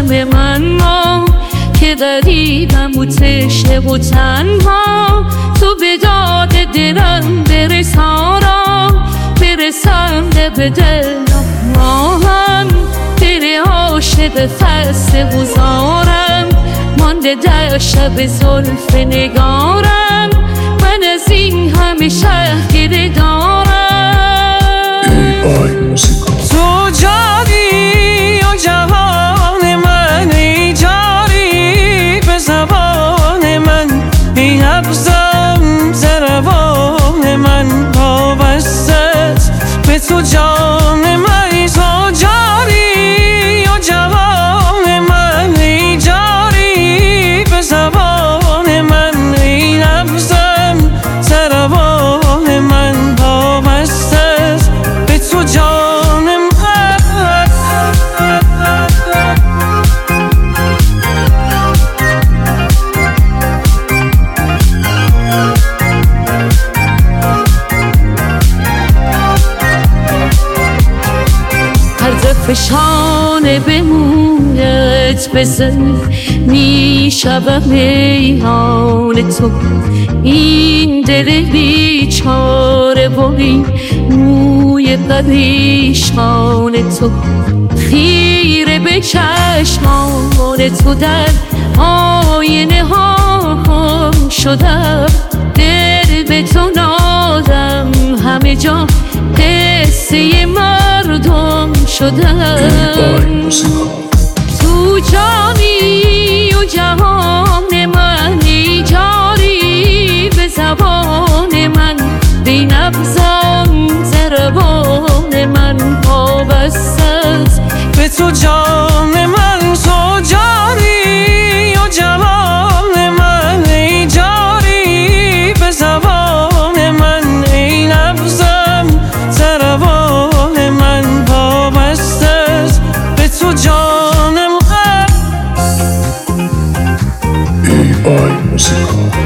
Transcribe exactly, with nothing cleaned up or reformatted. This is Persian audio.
شم من ما که غریبم و تشنه و تنها، تو به داد دلم برسارم، برسم به دلم ماهم، دل عاشق خسته و زارم، مانده در شب زلف نگارم، من از این همه شهر گله دارم. تو جاری و جهان من، ای جاری به زبان من، ای نبضم زربان من، وابستت به تو جان من. تو جاری و جهان من، ای جاری به زبان من، ای نبضم زربان من، وابستت به تو جان من. هر دفعه شانه به مویت بزن میشوم میهان تو، این دل بیچاره و این موی پریشان تو، خیره به چشمان تو در آینه ها خم شدم، دل به تو نادم همه جا قصه مردم شدم. تو جانی و جهان من، ای جاری به زبان من، بی نبضم زربان من، وابستت به تو جان من. تو جاری و جهان من، ای جاری به زبان من، ای نبضم زربان من، وابستت به تو جان من. ای آی موسیقا